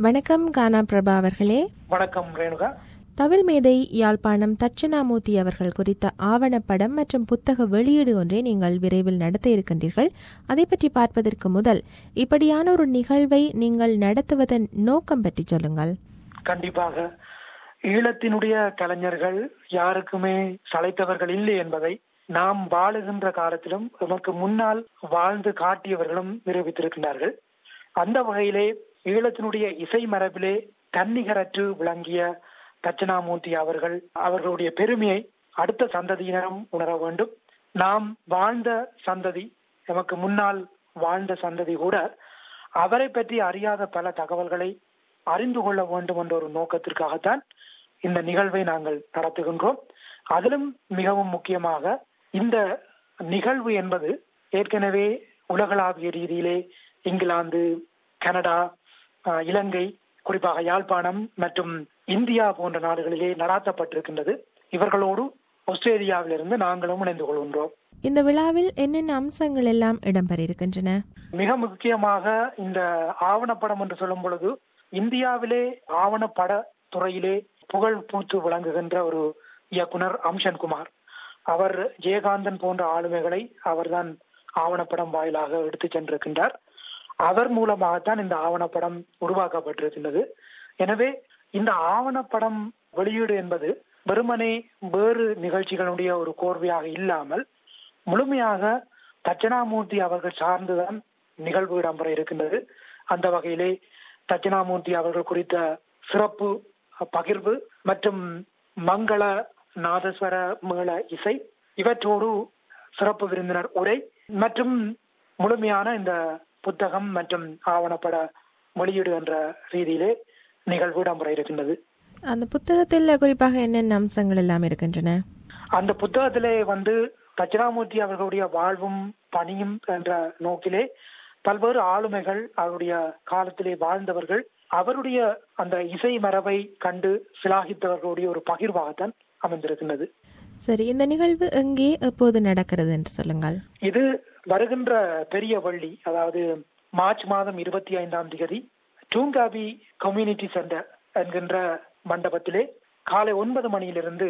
வணக்கம் கானா பிரபா அவர்களே. வணக்கம் ரேணுகா. தவில் மேதை யாழ்ப்பாணம் தட்சணாமூர்த்தி அவர்கள் குறித்த ஆவணப்படம் மற்றும் புத்தக வெளியீடு ஒன்றை நீங்கள் விரைவில் நடத்த இருக்கின்றீர்கள். அதை பற்றி பார்ப்பதற்கு முதல் இப்படியான ஒரு நிகழ்வை நீங்கள் நடத்துவதன் நோக்கம் பற்றி சொல்லுங்கள். கண்டிப்பாக ஈழத்தினுடைய கலைஞர்கள் யாருக்குமே சளைத்தவர்கள் இல்லை என்பதை நாம் வாழுகின்ற காலத்திலும் நமக்கு முன்னால் வாழ்ந்து காட்டியவர்களும் நிரூபித்திருக்கிறார்கள். அந்த வகையிலே ஈழத்தினுடைய இசை மரபிலே தன்னிகரற்று விளங்கிய தட்சணாமூர்த்தி அவர்களுடைய பெருமையை அடுத்த சந்ததியினரும் உணர வேண்டும். நாம் வாழ்ந்த சந்ததி, நமக்கு முன்னால் வாழ்ந்த சந்ததி கூட அவரை பற்றி அறியாத பல தகவல்களை அறிந்து கொள்ள வேண்டும் என்ற ஒரு நோக்கத்திற்காகத்தான் இந்த நிகழ்வை நாங்கள் நடத்துகின்றோம். அதிலும் மிகவும் முக்கியமாக இந்த நிகழ்வு என்பது ஏற்கனவே உலகளாவிய ரீதியிலே இங்கிலாந்து, கனடா, இலங்கை, குறிப்பாக யாழ்ப்பாணம் மற்றும் இந்தியா போன்ற நாடுகளிலே நடாத்தப்பட்டிருக்கின்றது. இவர்களோடு ஆஸ்திரேலியாவிலிருந்து நாங்களும் இணைந்து கொள்கின்றோம். இந்த விழாவில் என்னென்ன அம்சங்கள் எல்லாம் இடம்பெற இருக்கின்றன? மிக முக்கியமாக இந்த ஆவணப்படம் என்று சொல்லும் பொழுது இந்தியாவிலே ஆவணப்பட துறையிலே புகழ் பூத்து விளங்குகின்ற ஒரு இயக்குனர் அம்சன்குமார். அவர் ஜெயகாந்தன் போன்ற ஆளுமைகளை அவர்தான் ஆவணப்படம் வாயிலாக எடுத்து சென்றிருக்கின்றார். அவர் மூலமாகத்தான் இந்த ஆவணப்படம் உருவாக்கப்பட்டிருக்கின்றது. எனவே இந்த ஆவணப்படம் வெளியீடு என்பது வெறுமனே வேறு நிகழ்ச்சிகளுடைய ஒரு கோர்வையாக இல்லாமல் முழுமையாக தட்சணாமூர்த்தி அவர்கள் சார்ந்துதான் நிகழ்வு இடம்பெற இருக்கின்றது. அந்த வகையிலே தட்சணாமூர்த்தி அவர்கள் குறித்த சிறப்பு பகிர்வு மற்றும் மங்கள நாதஸ்வர மேள இசை, இவற்றோடு சிறப்பு விருந்தினர் உரை மற்றும் முழுமையான இந்த புத்தகம் மற்றும் ஆவணப்பட வெளியீடு என்ற ரீதியிலே நிகழ்வு இடம்பெற இருக்கின்றது. அந்த புத்தகத்தில் குறிப்பாக என்னென்ன அம்சங்கள் எல்லாம் இருக்கின்றன? அந்த புத்தகத்திலே தட்சணாமூர்த்தி அவர்களுடைய வாழ்வும் பணியும் என்ற நோக்கிலே பல்வேறு ஆளுமைகள், அவருடைய காலத்திலே வாழ்ந்தவர்கள், அவருடைய அந்த இசை மரபை கண்டு சிலாகித்தவர்களுடைய ஒரு பகிர்வாகத்தான் அமைந்திருக்கின்றது. சரி, இந்த நிகழ்வு எங்கே எப்போது நடக்கிறது என்று சொல்லுங்கள். இது வருகின்ற பெரிய வெள்ளி, அதாவது மார்ச் மாதம் 25ஆம் தேதி டூங்காவி கம்யூனிட்டி சென்டர் என்கின்ற மண்டபத்திலே காலை 9 மணியிலிருந்து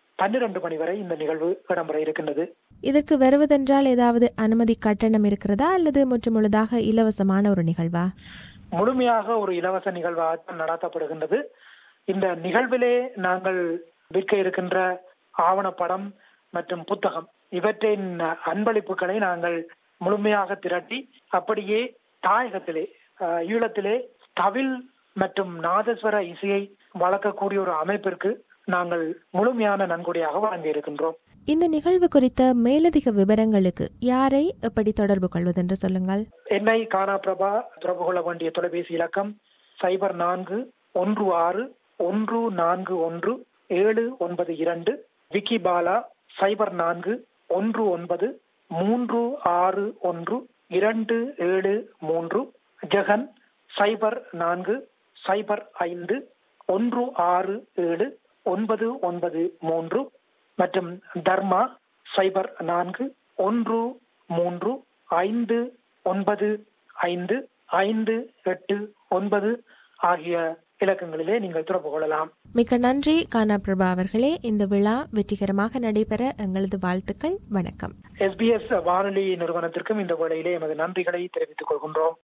12 மணி வரை இந்த நிகழ்வு இடம்பெற இருக்கின்றது. இதற்கு வருவதென்றால் ஏதாவது அனுமதி கட்டணம் இருக்கிறதா அல்லது முற்றுமுழுதாக இலவசமான ஒரு நிகழ்வா? முழுமையாக ஒரு இலவச நிகழ்வாக நடத்தப்படுகின்றது. இந்த நிகழ்விலே நாங்கள் விற்க இருக்கின்ற ஆவணப்படம் மற்றும் புத்தகம் இவற்றின் அன்பளிப்புகளை நாங்கள் முழுமையாக திரட்டி அப்படியே தாயகத்திலே ஈழத்திலே தவில் மற்றும் நாதஸ்வர இசையை வளர்க்கக்கூடிய ஒரு அமைப்பிற்கு நாங்கள் முழுமையான நன்கொடையாக வழங்கி இருக்கின்றோம். இந்த நிகழ்வு குறித்த மேலதிக விவரங்களுக்கு யாரை எப்படி தொடர்பு கொள்வதென்று சொல்லுங்கள். என்னை கானா பிரபா தொடர்பு கொள்ள வேண்டிய தொலைபேசி இலக்கம் 0414141792, விக்கி பாலா 0419361273, ஜெகன் 0455167993 மற்றும் தர்மா 0413595589 ஆகிய இலக்கங்களிலே நீங்கள் தொடர்பு கொள்ளலாம். மிக்க நன்றி கானா பிரபா அவர்களே. இந்த விழா வெற்றிகரமாக நடைபெற எங்களது வாழ்த்துக்கள். வணக்கம். SBS வானொலி நிறுவனத்திற்கும் இந்த வேளையிலே எமது நன்றிகளை தெரிவித்துக் கொள்கின்றோம்.